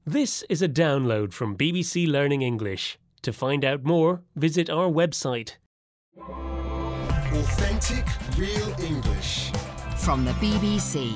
This is a download from BBC Learning English. To find out more, visit our website. Authentic Real English from the BBC.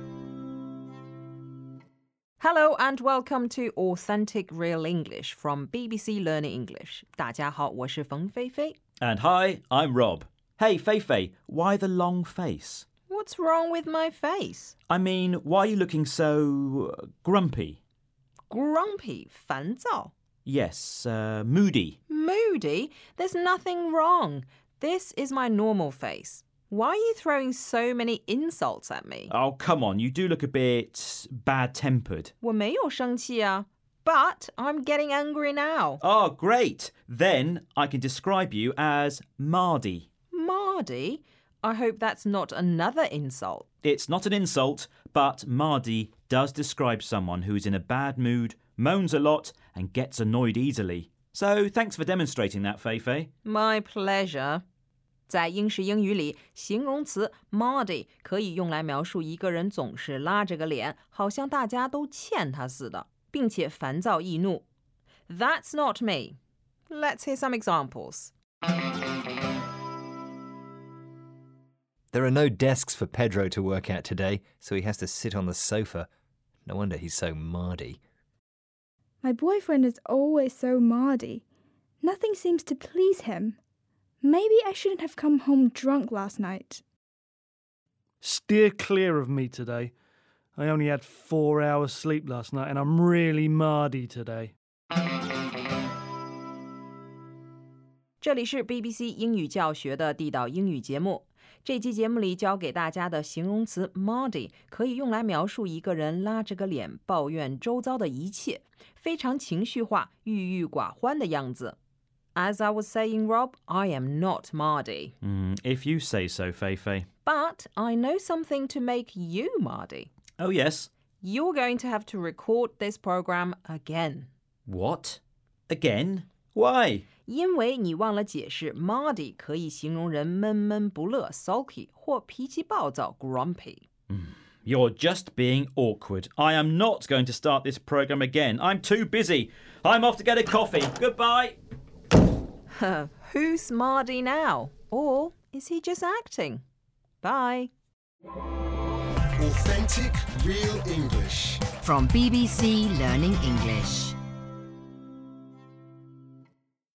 Hello and welcome to Authentic Real English from BBC Learning English. 大家好，我是冯菲菲。 And hi, I'm Rob. Hey, Feifei, why the long face? What's wrong with my face? I mean, why are you looking so grumpy? Grumpy, 烦躁. Yes, moody. Moody? There's nothing wrong. This is my normal face. Why are you throwing so many insults at me? Oh, come on, you do look a bit bad-tempered. 我没有生气啊, but I'm getting angry now. Oh, great. Then I can describe you as Mardy. Mardy? I hope that's not another insult. It's not an insult, but Mardy does describe someone who's in a bad mood, moans a lot, and gets annoyed easily. So thanks for demonstrating that, Feifei. My pleasure. 在英式英语里，形容词 Mardy 可以用来描述一个人总是拉着个脸，好像大家都欠他似的，并且烦躁易怒。That's not me. Let's hear some examples. There are no desks for Pedro to work at today, so he has to sit on the sofa. No wonder he's so mardy. My boyfriend is always so mardy. Nothing seems to please him. Maybe I shouldn't have come home drunk last night. Steer clear of me today. I only had 4 hours sleep last night and I'm really mardy today. 这里是 BBC 英语教学的地道英语节目。这期节目里教给大家的形容词 Mardy 可以用来描述一个人拉着个脸抱怨周遭的一切，非常情绪化、郁郁寡欢的样子。As I was saying, Rob, I am not Mardy. If you say so, Feifei. But I know something to make you Mardy. Oh, yes. You're going to have to record this program again. What? Again? Why? 因为你忘了解释 Mardy 可以形容人闷闷不乐 sulky 或脾气暴躁 grumpy. You're just being awkward. I am not going to start this program again. I'm too busy. I'm off to get a coffee. Goodbye. Who's Mardy now? Or is he just acting? Bye. Authentic Real English From BBC Learning English.